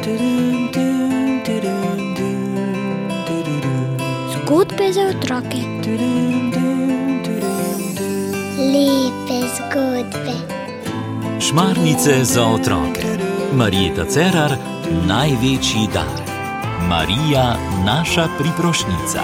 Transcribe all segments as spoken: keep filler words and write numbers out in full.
Zgodbe za otroke. Lepe zgodbe. Šmarnice za otroke. Marjeta Cerar, največji dar. Marija, naša priprošnica.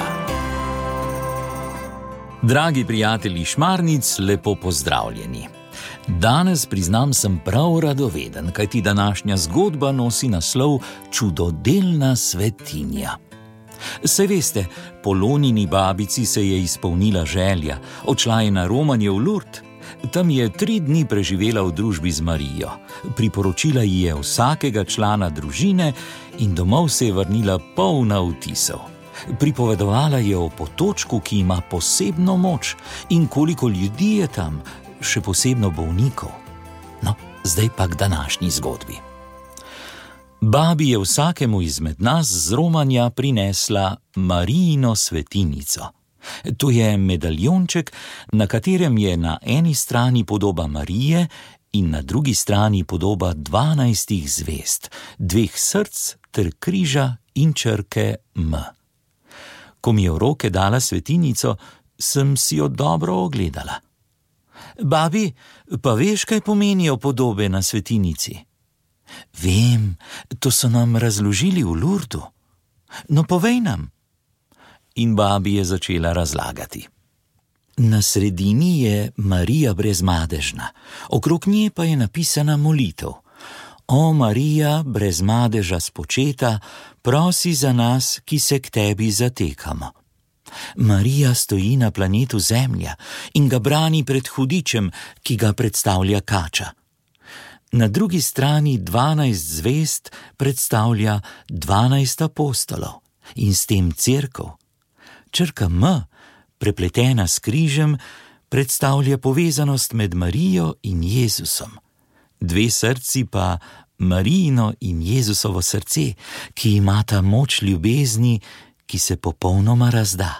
Dragi prijatelji šmarnic, lepo pozdravljeni. Danes, priznam, sem prav radoveden, kajti današnja zgodba nosi naslov Čudodelna svetinja. Saj veste, Polonini babici se je izpolnila želja, odšla je na romanje v Lurd. Tam je tri dni preživela v družbi z Marijo. Priporočila ji je vsakega člana družine in domov se je vrnila polna vtisov. Pripovedovala je o potočku, ki ima posebno moč, in koliko ljudi je tam, še posebno bolnikov. No, zdaj pa k današnji zgodbi. Babi je vsakemu izmed nas z romanja prinesla Marijino svetinico. To je medaljonček, na katerem je na eni strani podoba Marije in na drugi strani podoba dvanajstih zvezd, dveh src ter križa in črke M. Ko mi je v roke dala svetinico, sem si jo dobro ogledala. Babi, pa veš, kaj pomenijo podobe na svetinici? Vem, to so nam razložili v Lurdu. No, povej nam. In babi je začela razlagati. Na sredini je Marija brezmadežna, okrog nje pa je napisana molitev. O Marija, brez madeža spočeta, prosi za nas, ki se k tebi zatekamo. Marija stoji na planetu Zemlja in ga brani pred hudičem, ki ga predstavlja kača. Na drugi strani dvanajst zvezd predstavlja dvanajst apostolov in s tem cerkev. Črka M, prepletena s križem, predstavlja povezanost med Marijo in Jezusom. Dve srci pa Marijino in Jezusovo srce, ki imata moč ljubezni, ki se popolnoma razda.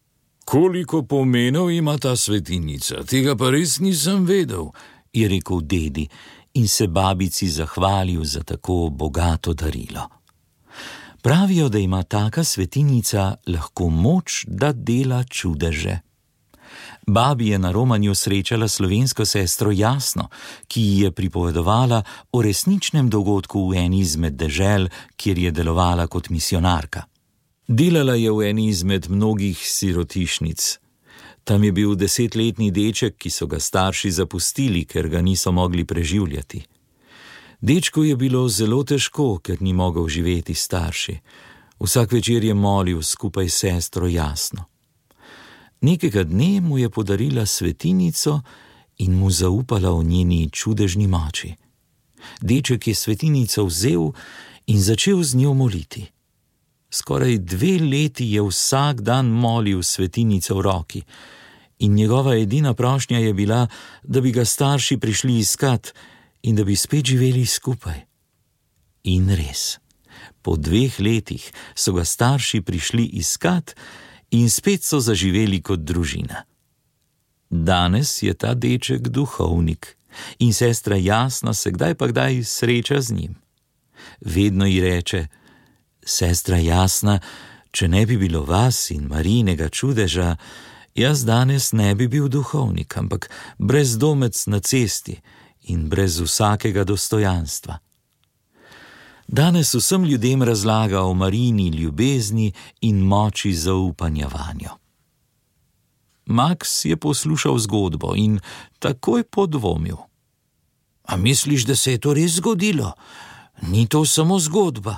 Koliko pomenov ima ta svetinica, tega pa res nisem vedel, je rekel dedi in se babici zahvalil za tako bogato darilo. Pravijo, da ima taka svetinica lahko moč, da dela čudeže. Babi je na romanju srečala slovensko sestro Jasno, ki ji je pripovedovala o resničnem dogodku v eni izmed dežel, kjer je delovala kot misionarka. Delala je v eni izmed mnogih sirotišnic. Tam je bil desetletni deček, ki so ga starši zapustili, ker ga niso mogli preživljati. Dečku je bilo zelo težko, ker ni mogel živeti s starši. Vsak večer je molil skupaj s sestro Jasno. Nekega dne mu je podarila svetinico in mu zaupala o njeni čudežni moči. Deček je svetinico vzel in začel z njo moliti. Skoraj dve leti je vsak dan molil svetinico v roki in njegova edina prošnja je bila, da bi ga starši prišli iskat in da bi spet živeli skupaj. In res, po dveh letih so ga starši prišli iskat in spet so zaživeli kot družina. Danes je ta deček duhovnik in sestra Jasna se kdaj pa kdaj sreča z njim. Vedno ji reče: Sestra Jasna, če ne bi bilo vas in Marijinega čudeža, jaz danes ne bi bil duhovnik, ampak brezdomec na cesti in brez vsakega dostojanstva. Danes vsem ljudem razlaga o Marijini ljubezni in moči zaupanja vanjo. Max je poslušal zgodbo in takoj podvomil. A misliš, da se je to res zgodilo? Ni to samo zgodba.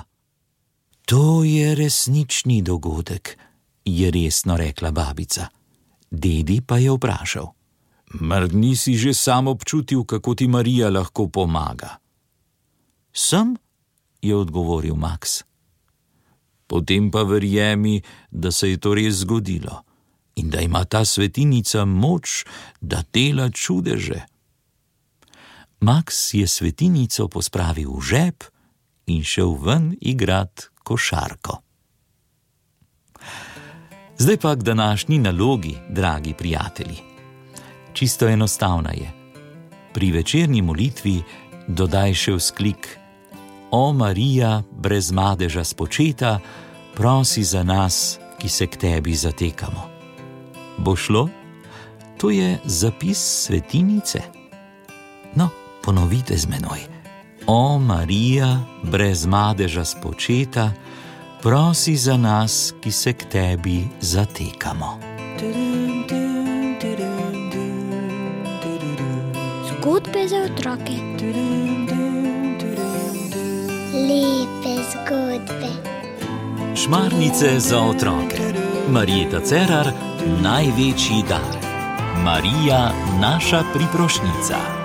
To je resnični dogodek, je resno rekla babica. Dedi pa je vprašal. Mar nisi že sam občutil, kako ti Marija lahko pomaga? Sem, je odgovoril Max. Potem pa verjemi, da se je to res zgodilo in da ima ta svetinica moč, da dela čudeže. Max je svetinico pospravil v žep in šel ven igrat košarko. Zdaj pa k današnji nalogi, dragi prijatelji. Čisto enostavna je. Pri večerni molitvi dodaj še vzklik: O Marija, brez madeža spočeta, prosi za nas, ki se k tebi zatekamo. Bo šlo? To je zapis svetinice. No, ponovite z menoj. O Marija, brez madeža spočeta, prosi za nas, ki se k tebi zatekamo. Zgodbe za otroke. Lepe zgodbe. Šmarnice za otroke. Marjeta Cerar, največji dar. Marija, naša priprošnica.